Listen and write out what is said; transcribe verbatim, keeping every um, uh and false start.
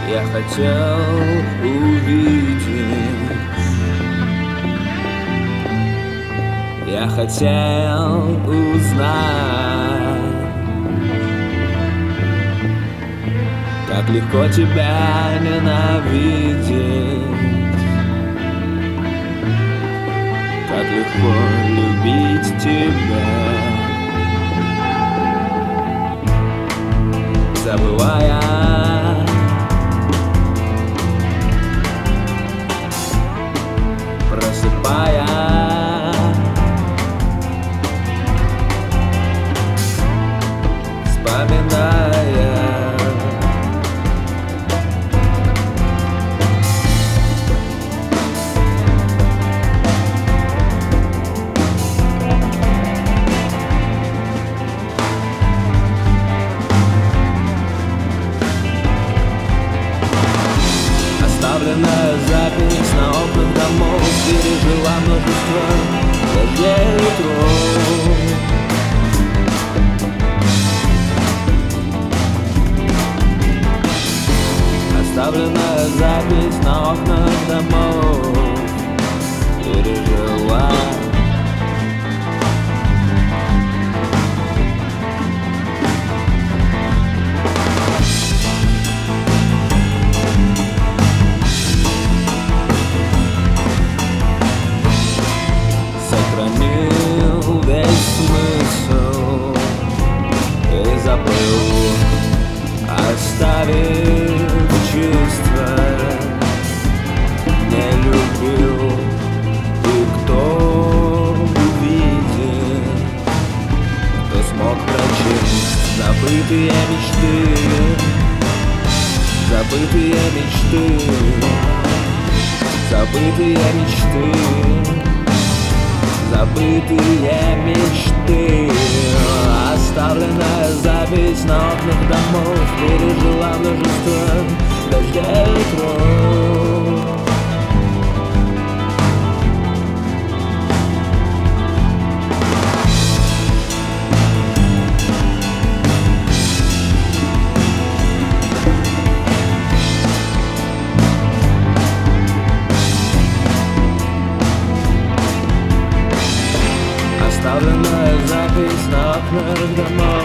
я хотел увидеть. Я хотел узнать, как легко тебя ненавидеть, как легко любить тебя, забывая просыпая, вспоминая. Оставленная запись на окнах домов пережила множество дождей и ветров. Оставленная запись на окнах домов пережила. Сохранил весь смысл и забыл, оставив чувства. Не любил, и кто увидит, кто смог прочесть забытые мечты, забытые мечты, забытые мечты, забытые мечты. Оставленная запись на окнах домов пережила множество дождей и ветров. Оставленная запись на окнах домов